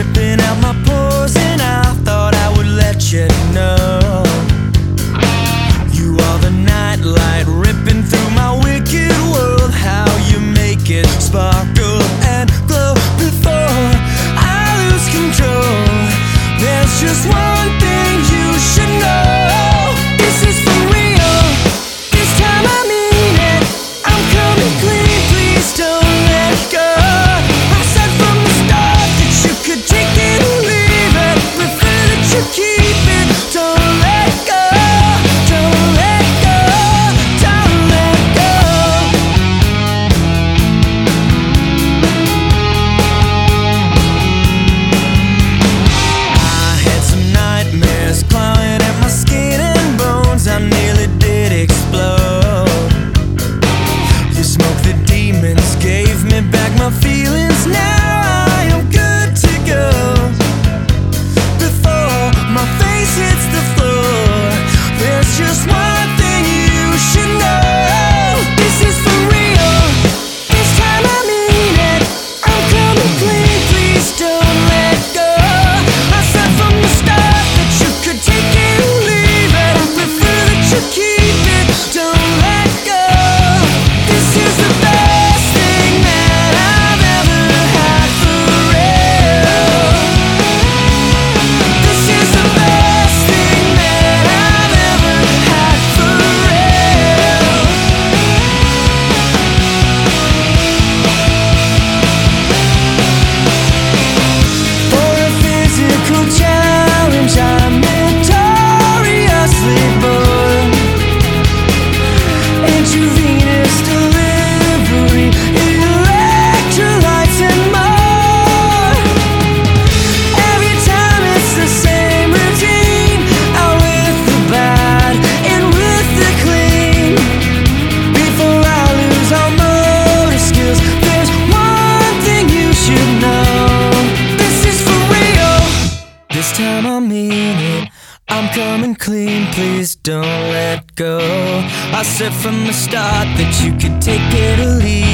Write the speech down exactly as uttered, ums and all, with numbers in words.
dripping out my pores, and I thought I would let you know you are the nightlight ripping through my wicked world. How you make it sparkle and glow before I lose control. There's just one thing you should know. This is for real. This time I mean it. I'm coming clean, please don't let go. I said from the start that you could take it or leave it. Prefer that you keep it. Don't let go. Don't let go. Don't let go. I had some nightmares clawing at my skin and bones. I nearly did explode. You smoked the demons, gave me back my feelings. Now I am good to go. Before my face hits the floor, there's just one thing you should know. This is for real. This time I mean it. I'm coming clean, please don't let go. I said from the start that you could take it or leave it. I prefer that you keep it. Don't let go. This is the best thing that I've ever had for real. This is the best thing that I've ever had for real. For a physical challenge, I'm notoriously born. Intravenous delivery, electrolytes and more. Every time it's the same routine, out with the bad, in with the clean. Before I lose all motor skills, there's one thing you should know. This is for real. This time I mean it. I'm coming clean, please don't let go. I said from the start that you could take it or leave